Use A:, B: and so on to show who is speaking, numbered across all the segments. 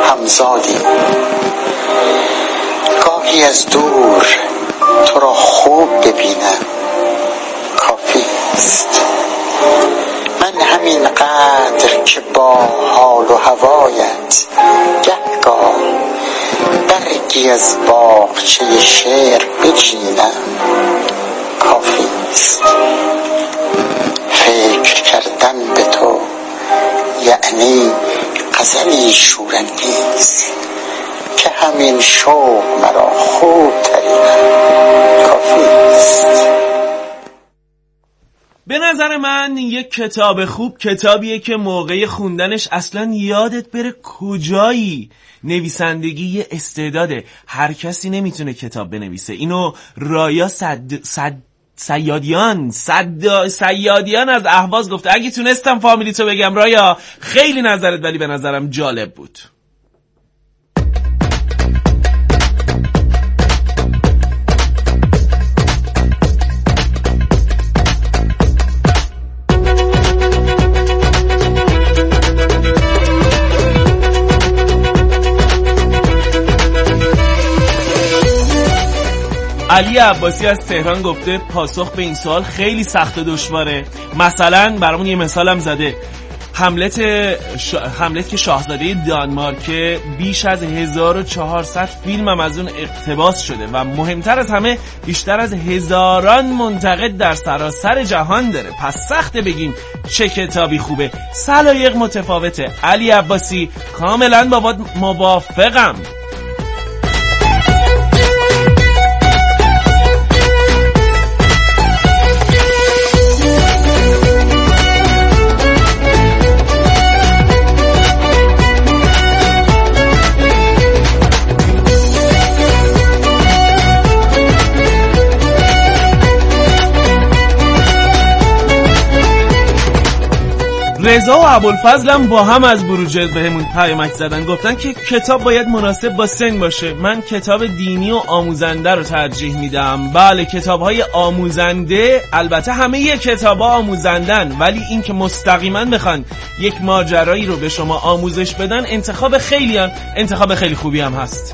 A: همزادیم. گاهی از دور تو را خوب ببینم کافی است. من همین قدر که با حال و هوایت گهگاه برگی از باغچه شعر بچینم کافی است. فکر کردن به تو یعنی غزلی شورانگیز که همین شوق مرا خوب ترینم کافی است.
B: به نظر من یک کتاب خوب کتابیه که موقع خوندنش اصلا یادت بره کجایی. نویسندگی یه استعداده، هر کسی نمیتونه کتاب بنویسه. اینو رایا سیادیان از اهواز گفته. اگه تونستم فامیلی تو بگم رایا، خیلی نظرت ولی به نظرم جالب بود. علی عباسی از تهران گفته پاسخ به این سوال خیلی سخت و دشواره. مثلا برامون یه مثالم زده. هملت که شاهزاده دانمارک بیش از 1400 فیلم هم از اون اقتباس شده و مهمتر از همه بیشتر از هزاران منتقد در سراسر جهان داره. پس سخته بگیم چه کتابی خوبه. سلایق متفاوته. علی عباسی کاملا با موافقم. رضا و ابوالفضل هم با هم از بروجرد بهمون پیامک زدن، گفتن که کتاب باید مناسب با سن باشه. من کتاب دینی و آموزنده رو ترجیح میدم. بله، کتاب‌های آموزنده البته همه ی کتاب‌ها آموزندن، ولی این که مستقیما بخوان یک ماجرایی رو به شما آموزش بدن انتخاب خیلی خوبی هم هست.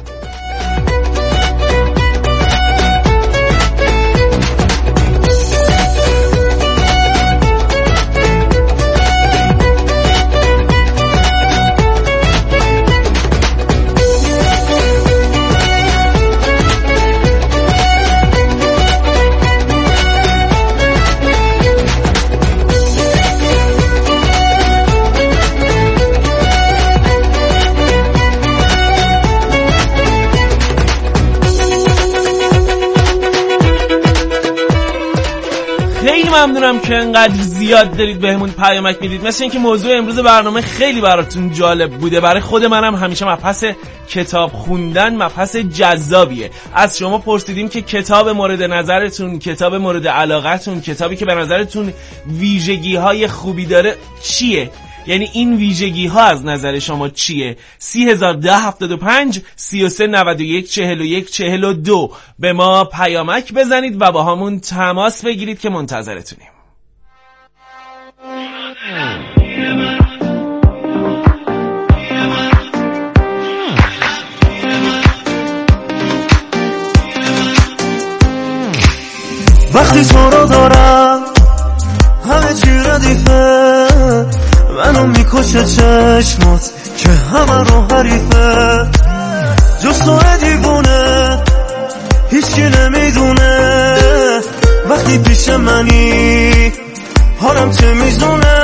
B: ممنونم که انقدر زیاد دارید بهمون پیامک میدید. مثل اینکه موضوع امروز برنامه خیلی براتون جالب بوده. برای خود منم همیشه مبحث کتاب خوندن مبحث جذابیه. از شما پرسیدیم که کتاب مورد نظرتون، کتاب مورد علاقتون، کتابی که به نظرتون ویژگی‌های خوبی داره چیه؟ یعنی این ویژگی ها از نظر شما چیه؟ 301075 3391 41 42 به ما پیامک بزنید و با همون تماس بگیرید که منتظرتونیم.
C: وقتی تو رو دارم همه چی ردیفه، منو میکشه چشمات که همه رو حریفه، جز تو دیوونه هیچی نمیدونه، وقتی پیش منی حالم چه میزونه،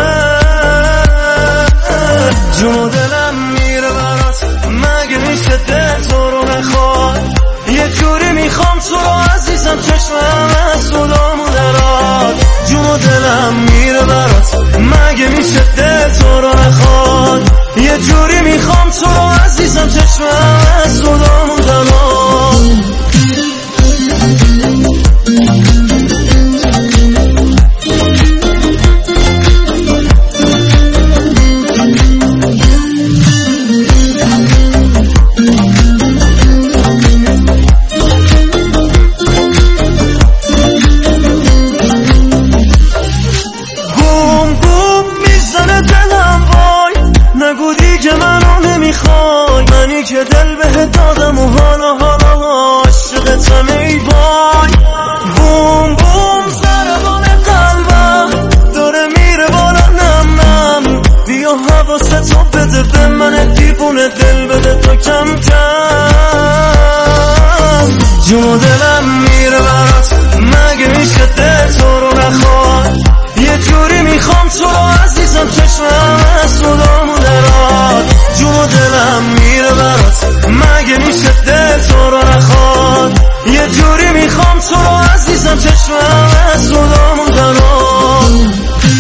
C: جون و دلم میره برات، مگه میشه دل تو رو نخواد، یه جوری میخوام تو رو عزیزم، چشمم از خودامو درات، جون و دلم میره برات، مگه میشه دل تو رو نخواد، یه جوری میخوام تو رو عزیزم، چشمم از خودامو درات. که دل به دادم و حالا عاشقتم ای وای. بوم بوم ضربان قلبم داره میره بالا نم نم، بیا حواستو بده به من دیوونه، دل بده تو کم کم. جون دلم میره برات مگه میشه دل تو رو نخواد، یه جوری میخوام تو رو عزیزم چشمم از صدامو درات. جون دلم میره برات مگه میشه دل تو رو نخواد، یه جوری میخوام تو رو عزیزم چشمم از صدامو درات.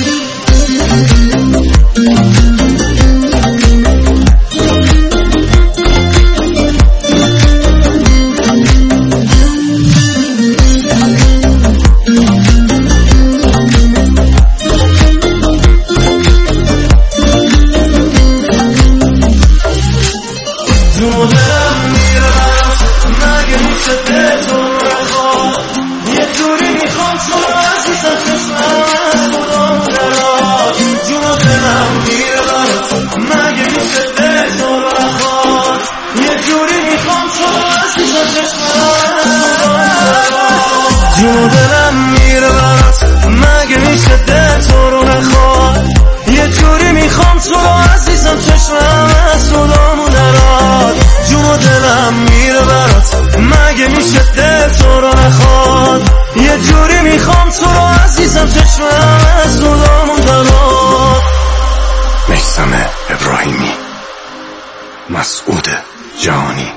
C: جون دلم میره برات مگه میشه دل تو رو نخواد، یه جوری میخوام تو رو عزیزم چشمم از صدامو درات. جون دلم میره برات مگه میشه دل تو رو نخواد، یه جوری میخوام تو رو عزیزم چشمم از صدامو درات.
D: میثم ابراهیمی، مسعود جهانی.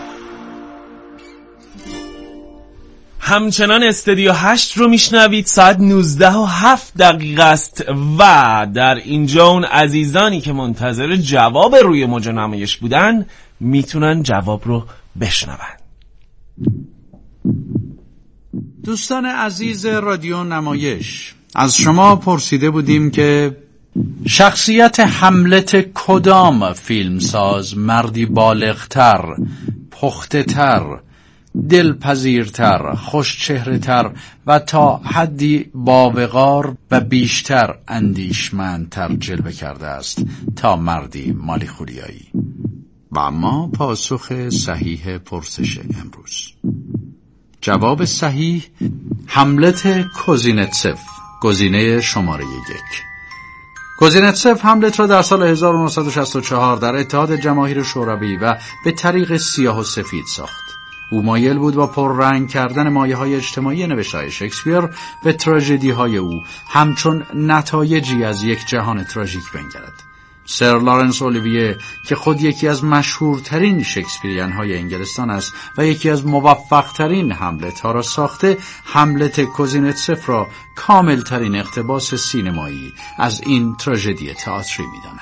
B: همچنان استودیو 8 رو میشنوید. ساعت 19:07 است و در اینجا اون عزیزانی که منتظر جواب روی موج نمایش بودن میتونن جواب رو بشنون.
E: دوستان عزیز رادیو نمایش، از شما پرسیده بودیم که شخصیت هملت کدام فیلمساز مردی بالغتر، پخته‌تر، دلپذیرتر، خوشچهره‌تر و تا حدی باوقار و بیشتر اندیشمندتر جلوه کرده است تا مردی مالیخولیایی؟ و اما پاسخ صحیح پرسش امروز، جواب صحیح هملت کوزینتسف، گزینه شماره 1. کوزینتسف هملت را در سال 1964 در اتحاد جماهیر شوروی و به طریق سیاه و سفید ساخت. او مایل بود با پررنگ کردن مایه‌های اجتماعی نوشته‌های شکسپیر به تراژدی‌های او همچون نتایجی از یک جهان تراژیک بنگرد. سر لارنس اولیویه که خود یکی از مشهورترین شکسپیریان‌های انگلستان است و یکی از موفق‌ترین هملت‌ها را ساخته، هملت کوزینتسف را کاملترین اقتباس سینمایی از این تراژدی تئاتری می‌داند.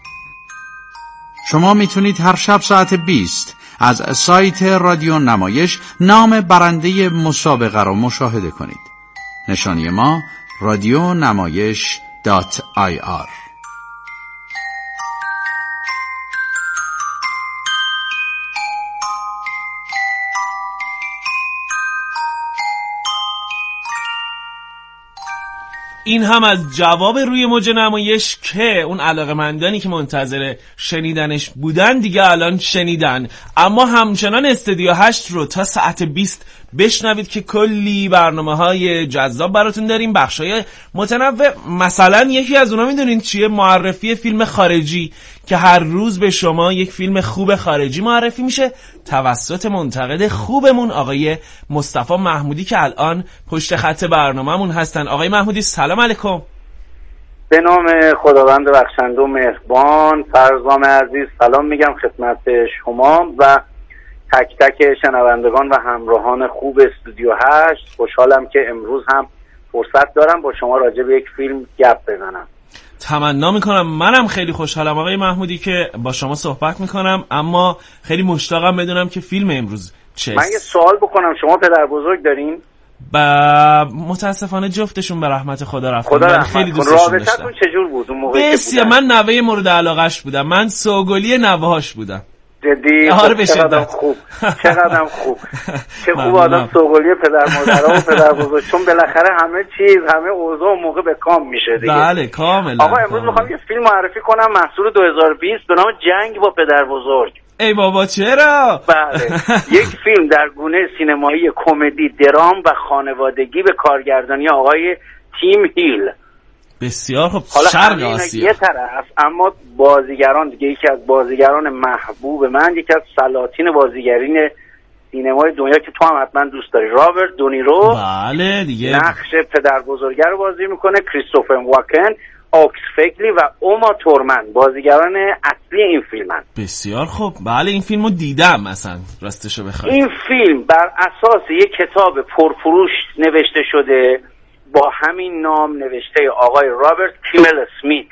E: شما میتونید هر شب ساعت 20 از سایت رادیو نمایش نام برنده مسابقه را مشاهده کنید. نشانی ما radionamayesh.ir.
B: این هم از جواب روی موج نمایش که اون علاقه‌مندانی که منتظر شنیدنش بودن دیگه الان شنیدن. اما همچنان استودیو 8 رو تا ساعت 20 بشنوید که کلی برنامه‌های جذاب براتون داریم، بخشای متنوع. مثلا یکی از اونها میدونین چیه؟ معرفی فیلم خارجی که هر روز به شما یک فیلم خوب خارجی معرفی میشه توسط منتقد خوبمون آقای مصطفی محمودی که الان پشت خط برنامه‌مون هستن. آقای محمودی سلام علیکم.
F: به نام خداوند بخشنده و مهربان. فرزام عزیز سلام میگم خدمت شما و تک تک شنوندگان و همراهان خوب استودیو 8. خوشحالم که امروز هم فرصت دارم با شما راجع به یک فیلم گپ بزنم.
B: تمنا میکنم. منم خیلی خوشحالم آقای محمودی که با شما صحبت میکنم، اما خیلی مشتاقم بدونم که فیلم امروز چه.
F: من یه سوال بکنم، شما پدر بزرگ دارین؟
B: متاسفانه جفتشون به رحمت خدا رفتن.
F: خدا
B: من خیلی دوستشون داشتم.
F: رابطتون چجور بود اون موقعی که بودن؟
B: من نوه مورد علاقه‌اش بودم. من سوگلی نوه‌هاش بودم.
F: جدی؟ چقدرم خوب. چقدرم خوب. چه خوب آدم سوگلی پدر مادرها و پدر بزرگ، چون بالاخره همه چیز، همه اوضاع و موقع به کام میشه دیگه.
B: بله کاملا.
F: آقا امروز میخوام یه فیلم معرفی کنم محصول 2020 به نام جنگ با پدر بزرگ.
B: ای بابا چرا؟
F: بله یک فیلم در گونه سینمایی کمدی، درام و خانوادگی به کارگردانی آقای تیم هیل.
B: بسیار خب.
F: حالا
B: شرق آسیا
F: یه طرف، اما بازیگران دیگه، یکی از بازیگران محبوب من، یکی از سلاطین بازیگرین سینمای دنیا که تو هم حتما دوست داری، رابرت دونیرو.
B: بله دیگه.
F: نقش پدر بزرگه رو بازی میکنه. کریستوفر واکن، آکس فگلی و اوما تورمن بازیگران اصلی این فیلمن.
B: بسیار خب. بله این فیلمو دیدم مثلا راستشو بخوای.
F: این فیلم بر اساس یک کتاب پرفروش نوشته شده با همین نام، نوشته آقای رابرت کیمل اسمیت.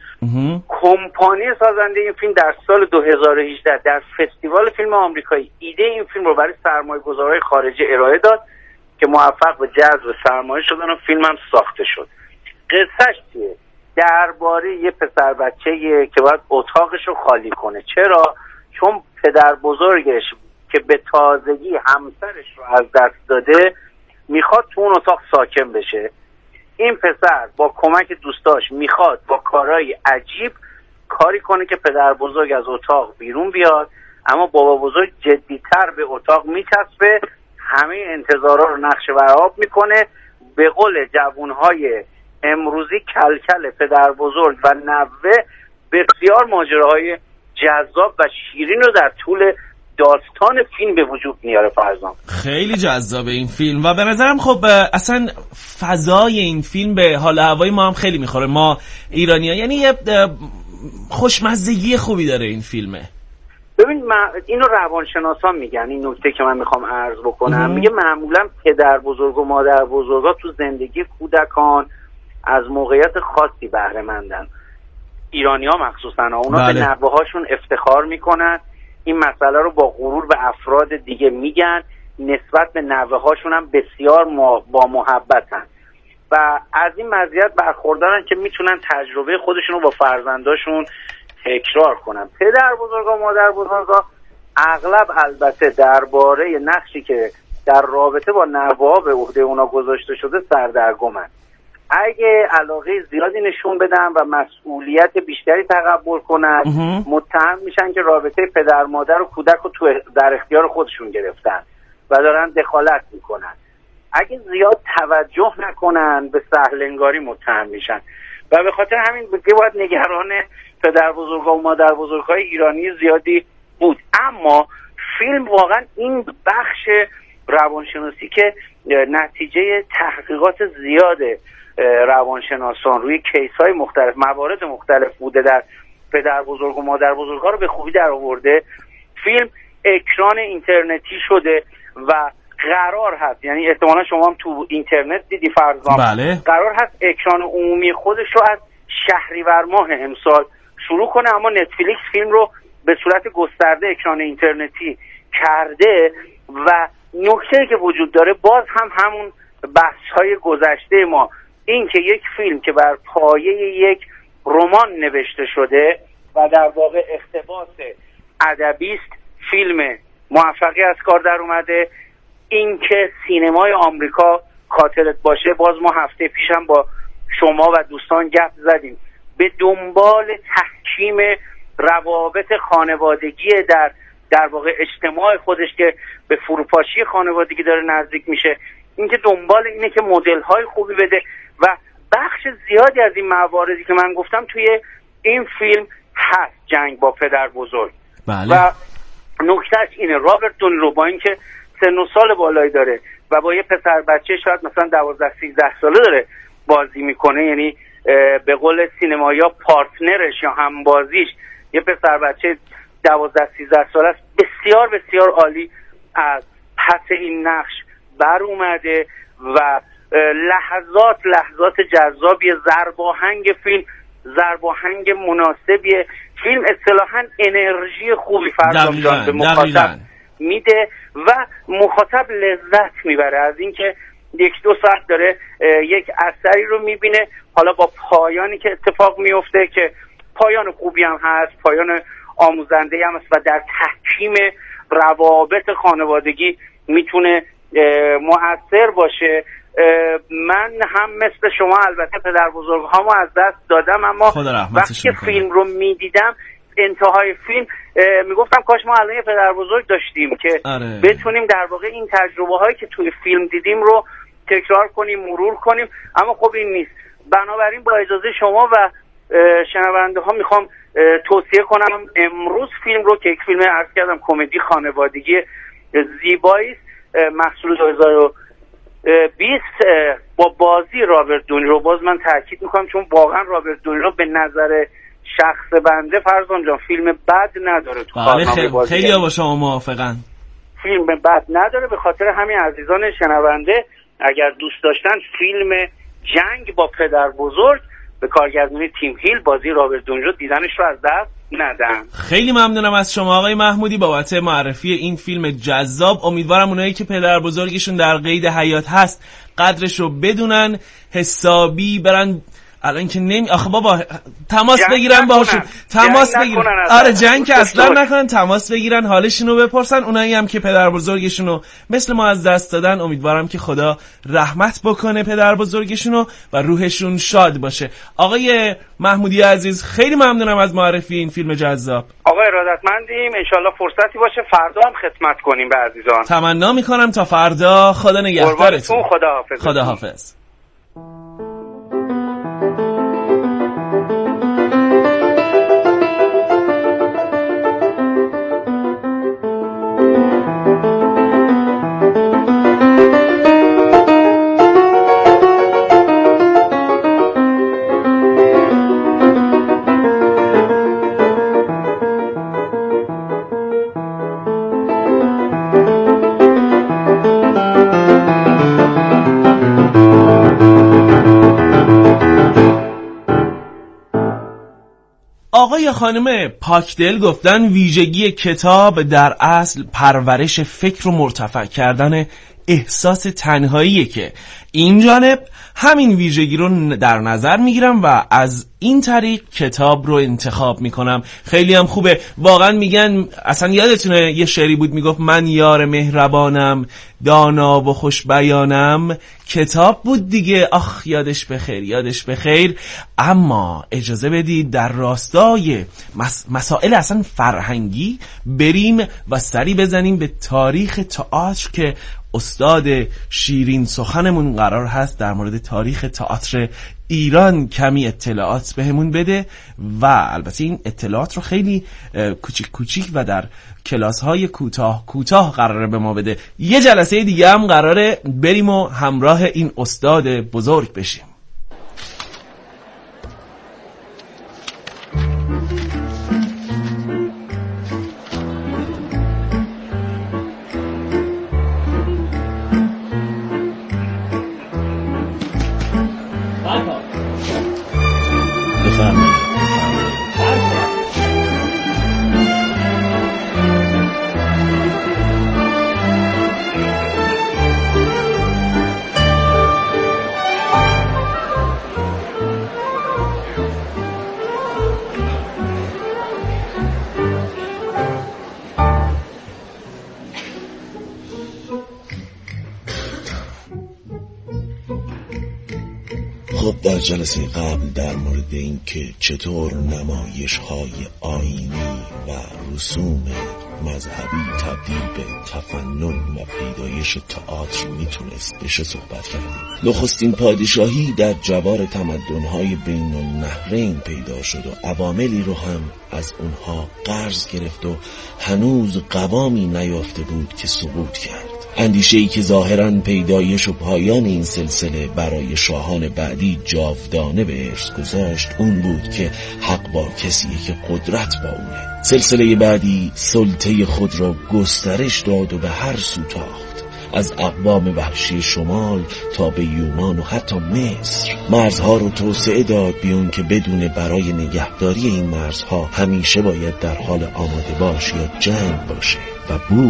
F: کمپانی سازنده این فیلم در سال 2018 در فستیوال فیلم آمریکایی ایده این فیلم رو برای سرمایه‌گذارهای خارجی ارائه داد که موفق به جذب سرمایه شدن و فیلم هم ساخته شد. قصهش چیه؟ درباره یه پسر بچه‌ایه که باید اتاقش رو خالی کنه. چرا؟ چون پدر بزرگش که به تازگی همسرش رو از دست داده میخواد تو اون اتاق ساکن بشه. این پسر با کمک دوستاش میخواد با کارهای عجیب کاری کنه که پدر بزرگ از اتاق بیرون بیاد، اما بابا بزرگ جدیتر به اتاق میچسبه، همه انتظارا رو نقش برآب میکنه. به قول جوانهای امروزی کلکل پدر بزرگ و نوه بسیار ماجراهای جذاب و شیرین رو در طول داستان فیلم به وجود میاره. فرزان
B: خیلی جذابه این فیلم و به نظرم خب اصلا فضای این فیلم به حال هوای ما هم خیلی میخوره، ما ایرانی‌ها. یعنی یه خوشمزگی خوبی داره این فیلمه.
F: ببین اینو روانشناسان میگن، این نکته که من میخوام عرض بکنم، میگه معمولا پدر بزرگ و مادر بزرگا تو زندگی کودکان از موقعیت خاصی بهره مندن. ایرانی‌ها مخصوصا اونا به نوه‌هاشون افتخار میکنن، این مسئله رو با غرور به افراد دیگه میگن، نسبت به نوه‌هاشون هم بسیار با محبتن و از این مزیت برخوردارن که میتونن تجربه خودشون رو با فرزنداشون تکرار کنن. پدر بزرگا و مادر بزرگا اغلب البته درباره نقشی که در رابطه با نوه‌ها به عهده اونا گذاشته شده سردرگمن. اگه علاقه زیادی نشون بدن و مسئولیت بیشتری تقبل کنن، متهم میشن که رابطه پدر مادر و کودک رو در اختیار خودشون گرفتن و دارن دخالت میکنن. اگه زیاد توجه نکنن به سهلنگاری متهم میشن و به خاطر همین باید نگران پدر بزرگا و مادر بزرگای ایرانی زیادی بود. اما فیلم واقعا این بخش روانشناسی که نتیجه تحقیقات زیاد روانشناسان روی کیس های مختلف، موارد مختلف بوده در پدر بزرگ و مادر بزرگ ها رو به خوبی در آورده. فیلم اکران اینترنتی شده و قرار هست، یعنی احتمالا شما هم تو اینترنت دیدی فرزان،
B: بله.
F: قرار هست اکران عمومی خودش رو از شهریور ماه امسال شروع کنه، اما نتفلیکس فیلم رو به صورت گسترده اکران اینترنتی کرده و نکته‌ای که وجود داره باز هم همون بحث‌های گذشته ما، این که یک فیلم که بر پایه یک رمان نوشته شده و در واقع اقتباس ادبی است، فیلم موفقی از کار در اومده. این که سینمای آمریکا قاتلت باشه، باز ما هفته پیشم با شما و دوستان گپ زدیم، به دنبال تحکیم روابط خانوادگی در واقع اجتماع خودش که به فروپاشی خانوادگی داره نزدیک میشه. این که دنبال اینه که مدل‌های خوبی بده و بخش زیادی از این مواردی که من گفتم توی این فیلم هست. جنگ با پدر بزرگ.
B: بله.
F: و نکتهش اینه رابرت دونیرو با اینکه سن و سال بالایی داره و با یه پسر بچه شاید مثلا 12-13 ساله داره بازی میکنه، یعنی به قول سینمایی‌ها پارتنرش یا همبازیش یه پسر بچه 12-13 ساله است، بسیار بسیار عالی از پس این نقش بر اومده و لحظات جذابی، ضرباهنگ فیلم ضرباهنگ مناسبیه. فیلم اصطلاحاً انرژی خوبی فرزام جان به مخاطب میده و مخاطب لذت میبره از اینکه 1-2 ساعت داره یک اثری رو میبینه، حالا با پایانی که اتفاق میفته که پایان خوبی هم هست، پایان آموزنده هم هست و در تحکیم روابط خانوادگی میتونه مؤثر باشه. من هم مثل شما البته پدر بزرگ هامو از دست دادم، اما وقتی که فیلم رو میدیدم انتهای فیلم میگفتم کاش ما الان یه پدر بزرگ داشتیم که بتونیم در واقع این تجربه هایی که توی فیلم دیدیم رو تکرار کنیم، مرور کنیم، اما خب این نیست. بنابراین با اجازه شما و شنونده ها میخوام توصیه کنم امروز فیلم رو که یک فیلم عرض کردم کمدی خانوادگی زیبایی است، محصول 2020 با بازی رابرت دونیرو. باز من تاکید میکنم چون واقعا رابرت دونیرو به نظر شخص بنده فرزان جان فیلم بد نداره تو کارنامه بازی.
B: خیلی با شما موافقن.
F: فیلم بد نداره، به خاطر همین عزیزان شنونده اگر دوست داشتن فیلم جنگ با پدر بزرگ به کارگردانی تیم هیل بازی رابرت دونیرو دیدنش رو از دست ندن.
B: خیلی ممنونم از شما آقای محمودی بابت معرفی این فیلم جذاب. امیدوارم اونایی که پدر بزرگشون در قید حیات هست قدرش رو بدونن، حسابی برن. الان که آخه بابا تماس بگیرن باهاشون، تماس بگیرن. آره جنگ که اصلا نکنن، تماس بگیرن، حالشون رو بپرسن. اونایی هم که پدر بزرگشون رو مثل ما از دست دادن، امیدوارم که خدا رحمت بکنه پدر بزرگشون رو و روحشون شاد باشه. آقای محمودی عزیز خیلی ممنونم از معرفی این فیلم جذاب.
F: آقای ارادتمندیم، انشالله فرصتی باشه فردا هم خدمت کنیم به عزیزان.
B: تمنا میکنم تا فردا. خدا نگهدارتون.
F: خداحافظ.
B: خداحافظ. آقای یا خانم پاکدل گفتن ویژگی کتاب در اصل پرورش فکر و مرتفع کردن احساس تنهاییه که این جانب همین ویژگی رو در نظر میگیرم و از این طریق کتاب رو انتخاب میکنم. خیلی هم خوبه واقعا. میگن اصلا یادتونه یه شعری بود میگفت من یار مهربانم دانا و خوش بیانم، کتاب بود دیگه. آخ یادش بخیر، یادش بخیر. اما اجازه بدید در راستای مسائل اصلا فرهنگی بریم و سری بزنیم به تاریخ تئاتر که استاد شیرین سخنمون قرار هست در مورد تاریخ تئاتر ایران کمی اطلاعات بهمون بده و البته این اطلاعات رو خیلی کوچیک کوچیک و در کلاس‌های کوتاه قراره به ما بده. یه جلسه دیگه هم قراره بریم و همراه این استاد بزرگ بشیم.
G: خب در جلسه قبل در مورد این که چطور نمایش‌های آیینی و رسوم مذهبی تبدیل به تفنن و پیدایش تئاتر میتونست بشه صحبت کردیم. نخستین پادشاهی در جوار تمدن‌های بین النهرین پیدا شد و عواملی رو هم از اونها قرض گرفت و هنوز قوامی نیافته بود که سقوط کرد. اندیشه‌ای که ظاهراً پیدایش و پایان این سلسله برای شاهان بعدی جاودانه به ارث گذاشت اون بود که حق با کسیه که قدرت با اونه. سلسله بعدی سلطه خود را گسترش داد و به هر سو تاخت، از اقوام وحشی شمال تا به یونان و حتی مصر. مرزها رو توسعه داد بیون که بدون برای نگهداری این مرزها همیشه باید در حال آماده باش یا جنگ باشه و بود.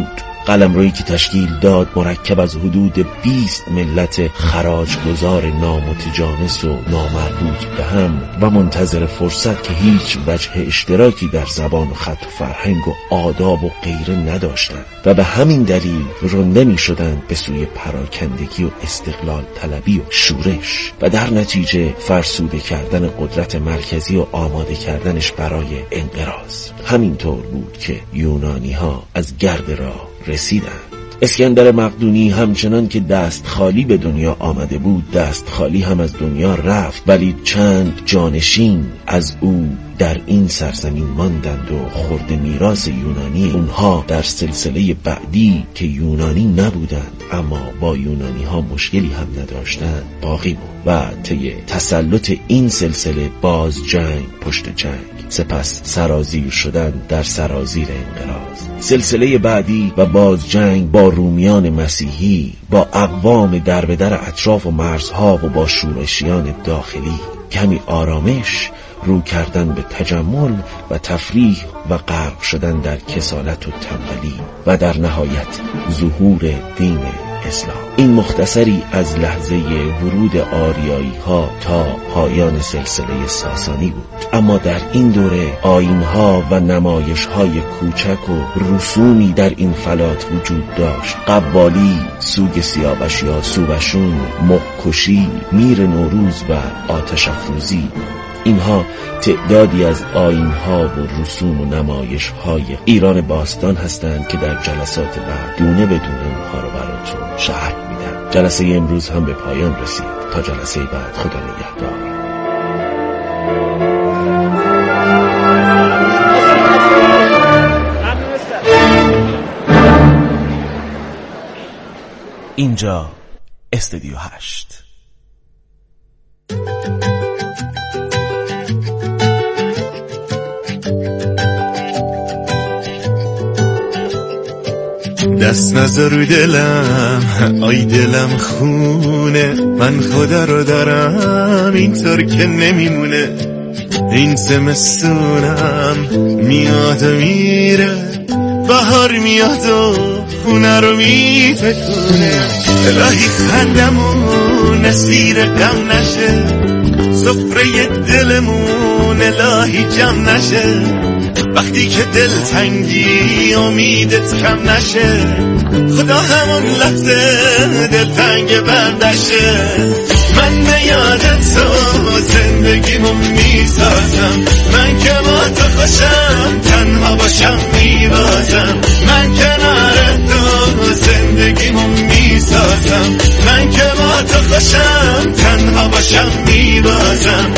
G: قلمرویی که تشکیل داد مرکب از حدود 20 ملت خراجگزار نامتجانس و نامربوط به هم و منتظر فرصت که هیچ وجه اشتراکی در زبان و خط و فرهنگ و آداب و غیره نداشتند و به همین دلیل رونده می شدند به سوی پراکندگی و استقلال طلبی و شورش و در نتیجه فرسوده کردن قدرت مرکزی و آماده کردنش برای انقراض. همینطور بود که یونانی ها از گرد راه رسیدند. اسکندر مقدونی همچنان که دست خالی به دنیا آمده بود، دست خالی هم از دنیا رفت، ولی چند جانشین از او در این سرزمین ماندند و خرد میراث یونانی اونها در سلسله بعدی که یونانی نبودند اما با یونانی ها مشکلی هم نداشتند باقی بود و طی تسلط این سلسله باز جنگ پشت جنگ، سپس سرازیر شدن در سرازیر انقراض. سلسله بعدی و باز جنگ با رومیان مسیحی، با اقوام در به در اطراف و مرزها و با شورشیان داخلی. کمی آرامش، رو کردن به تجمل و تفریح و غرق شدن در کسالت و تنبلی و در نهایت ظهور دین اسلام. این مختصری از لحظه ورود آریایی ها تا پایان سلسله ساسانی بود. اما در این دوره آیین‌ها و نمایش‌های کوچک و رسومی در این فلات وجود داشت. قوالی، سوگ سیاوش یا سوبشون، مغ‌کشی، میر نوروز و آتش افروزی. اینها تعدادی از آیین‌ها و رسوم و نمایش‌های ایران باستان هستند که در جلسات بعد دونه به دونه اونها رو براتون شرح میدم. جلسه امروز هم به پایان رسید. تا جلسه بعد، خدا نگهدار.
B: اینجا استودیو 8.
C: دست نذار رو دلم، آی دلم خونه، من خدا رو دارم اینطور که نمیمونه. این زمستونم میاد و میره، بهار میاد و خونه رو میتکونه. الهی خندمون اسیر غم نشه، سفره دلمون الهی جمع نشه. وقتی که دل تنگی امیدت کم نشه، خدا همون لحظه دل تنگ بردشه. من به یادت تو زندگیمو میسازم، من که با تو خوشم تنها باشم میبازم. من کنار تو زندگیمو میسازم، من که با تو خوشم تنها باشم میبازم.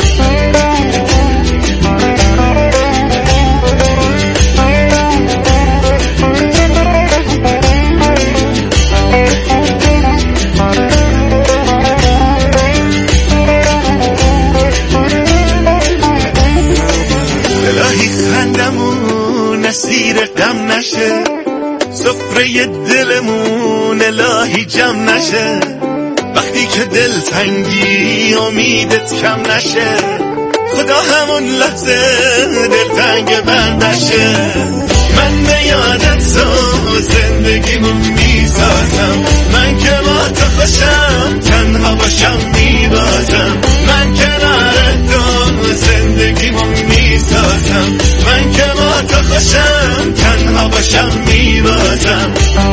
C: اسیر غم نشه، سفره دلمون الهی جمع نشه. وقتی که دل تنگی امیدت کم نشه، خدا همون لحظه دل تنگ بندشه. من به یادت تو زندگیمو میسازم، من که با تو خوشم تنها باشم میبازم. من کنار تو زندگیمو میسازم، من که با تو خوشم تنها باشم میبازم.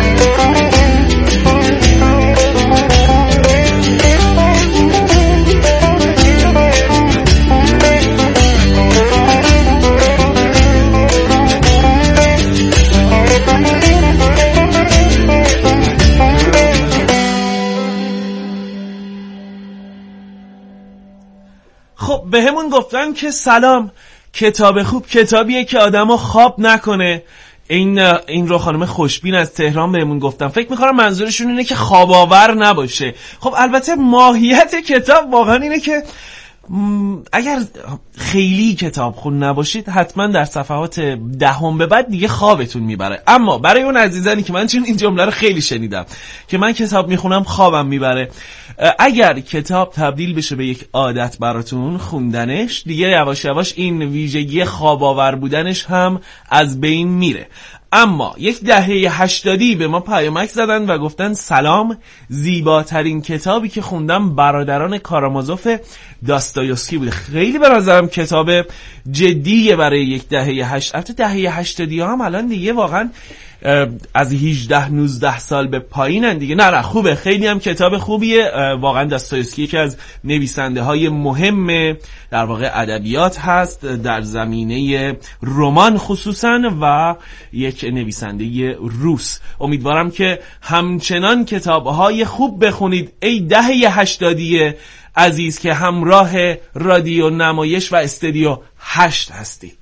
B: خب به همون گفتن که سلام، کتاب خوب کتابیه که آدمو خواب نکنه. این رو خانم خوشبین از تهران بهمون گفتن. فکر میکنم منظورشون اینه که خواب آور نباشه. خب البته ماهیت کتاب واقعا اینه که اگر خیلی کتاب خون نباشید حتما در صفحات 10 به بعد دیگه خوابتون میبره. اما برای اون عزیزانی که من چون این جمله رو خیلی شنیدم که من کتاب میخونم خوابم میبره، اگر کتاب تبدیل بشه به یک عادت براتون خوندنش، دیگه یواش یواش این ویژگی خواب آور بودنش هم از بین میره. اما یک دهه 80 به ما پیامک زدن و گفتن سلام، زیباترین کتابی که خوندم برادران کارامازوف داستایوفسکی بوده. خیلی به نظرم کتاب جدیه برای یک دهه 80. البته دهه 80 هم الان دیگه واقعا از 18-19 سال به پایینن دیگه. نه خوبه، خیلی هم کتاب خوبیه. واقعا داستایوفسکی یکی از نویسنده های مهم در واقع ادبیات هست، در زمینه رمان خصوصا، و یک نویسنده روس. امیدوارم که همچنان کتاب های خوب بخونید ای دهه 80 عزیز که همراه رادیو نمایش و استودیو 8 هستید.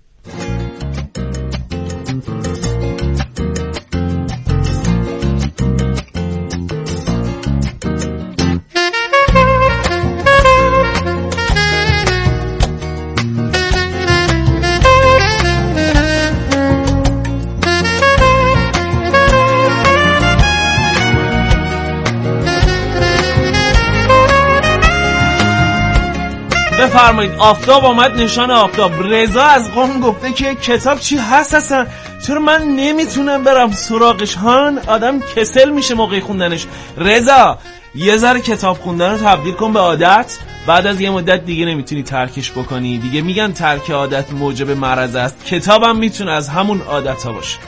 B: بفرمایید. آفتاب آمد، نشان آفتاب. رضا از قم گفته که کتاب چی هست اصلا؟ چرا من نمیتونم برم سراغش؟ هان آدم کسل میشه موقع خوندنش. رضا یه ذره کتاب خوندن رو تبدیل کن به عادت، بعد از یه مدت دیگه نمیتونی ترکش بکنی. دیگه میگن ترک عادت موجب مرض است. کتابم میتونه از همون عادت ها باشه.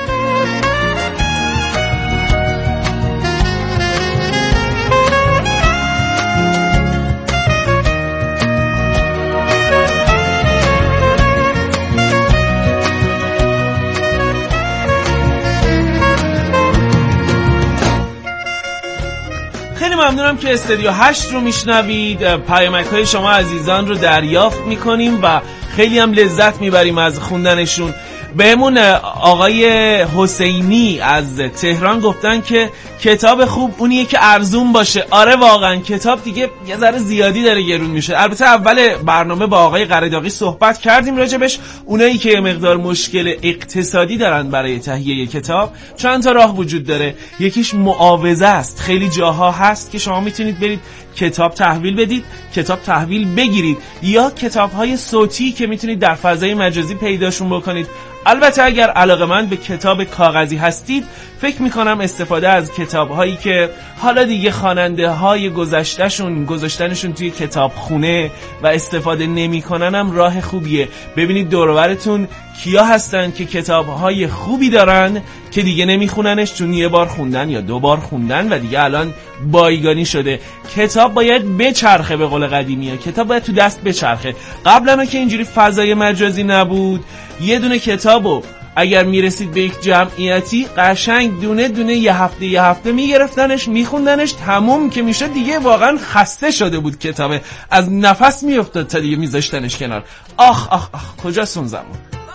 B: ممنونم که استودیو 8 رو میشنوید. پیامک های شما عزیزان رو دریافت میکنیم و خیلی هم لذت میبریم از خوندنشون. بهمون آقای حسینی از تهران گفتن که کتاب خوب اونیه که ارزون باشه. آره واقعا کتاب دیگه یه ذره زیادی داره گرون میشه. البته اول برنامه با آقای قرداغی صحبت کردیم راجبش. اونایی که مقدار مشکل اقتصادی دارن برای تهیه کتاب، چند تا راه وجود داره. یکیش معاوضه است. خیلی جاها هست که شما میتونید برید کتاب تحویل بدید، کتاب تحویل بگیرید، یا کتاب‌های صوتی که میتونید در فضای مجازی پیداشون بکنید. البته اگر علاقه‌مند به کتاب کاغذی هستید، فکر میکنم استفاده از کتاب‌هایی که حالا دیگه خواننده‌های گذاشتنشون توی کتابخونه و استفاده نمی‌کنن هم راه خوبیه. ببینید دور و برتون کیا هستن که کتاب‌های خوبی دارن که دیگه نمیخوننش، چون یه بار خوندن یا 2 بار خوندن و دیگه الان بایگانی شده. کتاب باید بچرخه، به قول قدیمی‌ها کتاب باید تو دست بچرخه. قبلا که اینجوری فضای مجازی نبود، یه دونه کتابو اگر میرسید به یک جمعیتی قشنگ دونه دونه یه هفته میگرفتنش، میخوندنش، تموم که میشد دیگه واقعا خسته شده بود کتابه، از نفس میافتاد تا دیگه میذاشتنش کنار. آخ آخ آخ کجاست اون زمان؟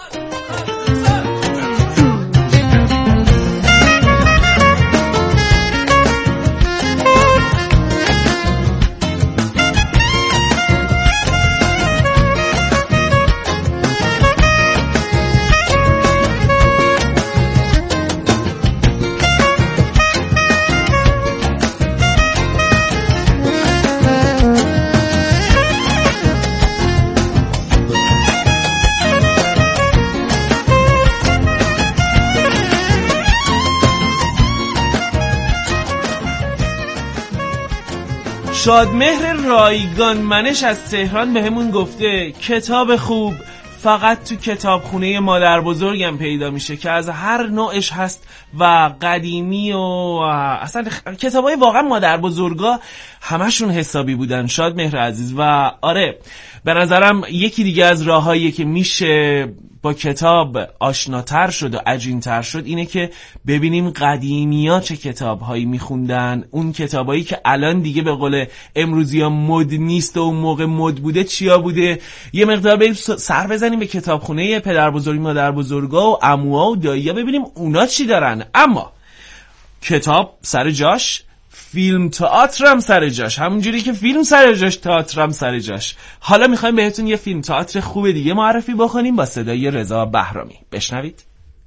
B: شادمهر رایگان منش از تهران به همون گفته کتاب خوب فقط تو کتابخونه مادر بزرگم پیدا میشه که از هر نوعش هست و قدیمی و اصلا کتابای واقعا مادر بزرگا همشون حسابی بودن. شادمهر عزیز، و آره به نظرم یکی دیگه از راههایی که میشه با کتاب آشناتر شد و عجین‌تر شد اینه که ببینیم قدیمی‌ها چه کتاب‌هایی می‌خوندن، اون کتابایی که الان دیگه به قول امروزی‌ها مد نیست و اون موقع مد بوده چیا بوده. یه مقدار بریم سر بزنیم به کتابخونه پدر بزرگ مادر بزرگا و عموها و دایی‌ها ببینیم اونا چی دارن. اما کتاب سر جاش، فیلم تئاتر هم سر جاش، همونجوری که فیلم سر جاش تئاتر هم سر جاش. حالا میخوایم بهتون یه فیلم تئاتر خوب دیگه معرفی بکنیم با صدای رضا بهرامی. بشنوید.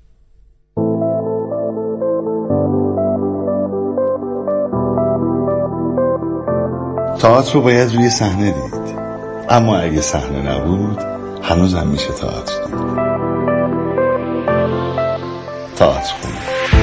H: تئاتر رو باید روی صحنه دید، اما اگه صحنه نبود هنوز هم میشه تئاتر دید. تئاترخونه.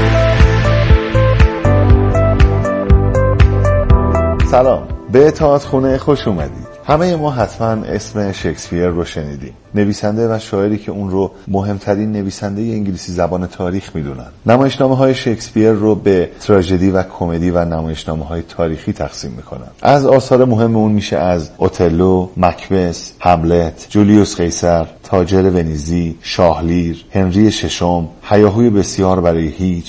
H: سلام، به تئاترخونه خوش اومدید. همه ما حتما اسم شکسپیر رو شنیدیم، نویسنده و شاعری که اون رو مهمترین نویسنده انگلیسی زبان تاریخ میدونن. نمایشنامه‌های شکسپیر رو به تراژدی و کمدی و نمایشنامه‌های تاریخی تقسیم میکنن. از آثار مهم اون میشه از اوتلو، مکبث، هملت، جولیوس قیصر، تاجر ونیزی، شاهلیر، هنری ششم، هیاهوی بسیار برای هیچ،